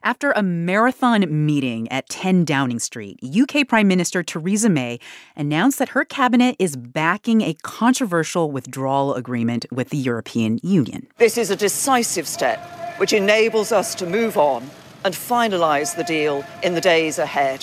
After a marathon meeting at 10 Downing Street, UK Prime Minister Theresa May announced that her cabinet is backing a controversial withdrawal agreement with the European Union. This is a decisive step which enables us to move on and finalise the deal in the days ahead.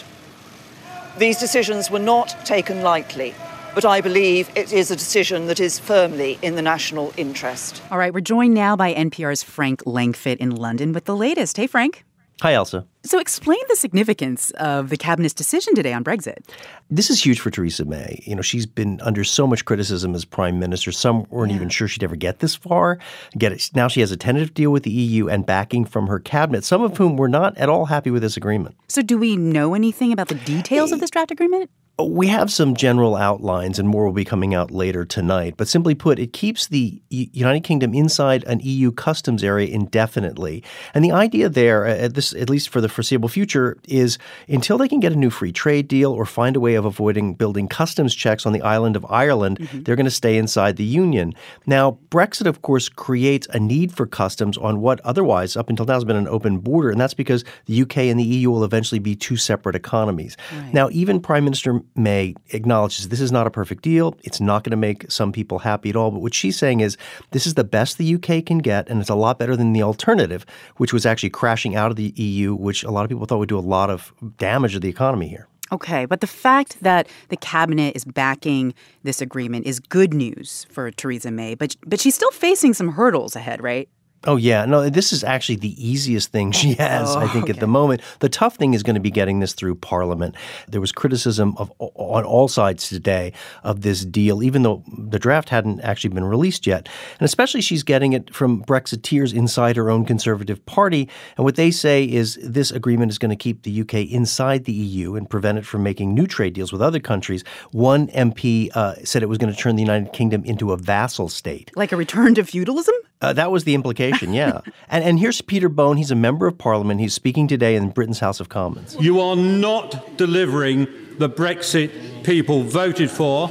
These decisions were not taken lightly, but I believe it is a decision that is firmly in the national interest. All right, we're joined now by NPR's Frank Langfitt in London with the latest. Hey, Frank. Hi, Elsa. So explain the significance of the cabinet's decision today on Brexit. This is huge for Theresa May. You know, she's been under so much criticism as prime minister. Some weren't even sure she'd ever get this far. Now she has a tentative deal with the EU and backing from her cabinet, some of whom were not at all happy with this agreement. So do we know anything about the details of this draft agreement? We have some general outlines, and more will be coming out later tonight. But simply put, it keeps the United Kingdom inside an EU customs area indefinitely. And the idea there, at least for the foreseeable future, is until they can get a new free trade deal or find a way of avoiding building customs checks on the island of Ireland, they're going to stay inside the Union. Now, Brexit, of course, creates a need for customs on what otherwise, up until now, has been an open border. And that's because the UK and the EU will eventually be two separate economies. Right. Now, even Prime Minister May acknowledges this is not a perfect deal. It's not going to make some people happy at all. But what she's saying is this is the best the UK can get, and it's a lot better than the alternative, which was actually crashing out of the EU, which a lot of people thought would do a lot of damage to the economy here. Okay, but the fact that the cabinet is backing this agreement is good news for Theresa May. But she's still facing some hurdles ahead, right? Oh, yeah. No, this is actually the easiest thing she has, I think, at the moment. The tough thing is going to be getting this through Parliament. There was criticism on all sides today of this deal, even though the draft hadn't actually been released yet. And especially she's getting it from Brexiteers inside her own Conservative Party. And what they say is this agreement is going to keep the UK inside the EU and prevent it from making new trade deals with other countries. One MP said it was going to turn the United Kingdom into a vassal state. Like a return to feudalism? That was the implication, yeah. And here's Peter Bone. He's a member of Parliament. He's speaking today in Britain's House of Commons. You are not delivering the Brexit people voted for.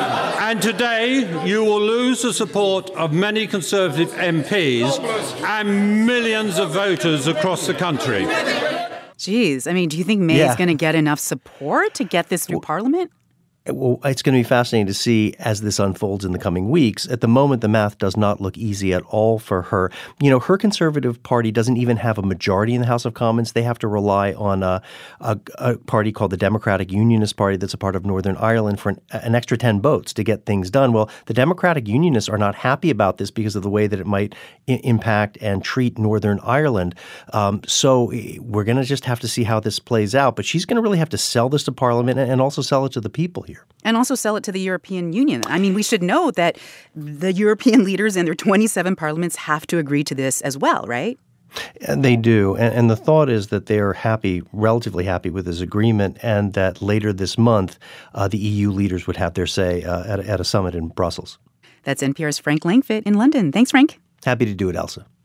And today you will lose the support of many Conservative MPs and millions of voters across the country. Geez, I mean, do you think May is going to get enough support to get this through Parliament? Well, it's going to be fascinating to see as this unfolds in the coming weeks. At the moment, the math does not look easy at all for her. You know, her Conservative Party doesn't even have a majority in the House of Commons. They have to rely on a party called the Democratic Unionist Party that's a part of Northern Ireland for an extra 10 votes to get things done. Well, the Democratic Unionists are not happy about this because of the way that it might impact and treat Northern Ireland. So we're going to just have to see how this plays out. But she's going to really have to sell this to Parliament and also sell it to the people here. And also sell it to the European Union. I mean, we should know that the European leaders in their 27 parliaments have to agree to this as well, right? And they do. And the thought is that they are relatively happy with this agreement, and that later this month, the EU leaders would have their say at a summit in Brussels. That's NPR's Frank Langfitt in London. Thanks, Frank. Happy to do it, Elsa.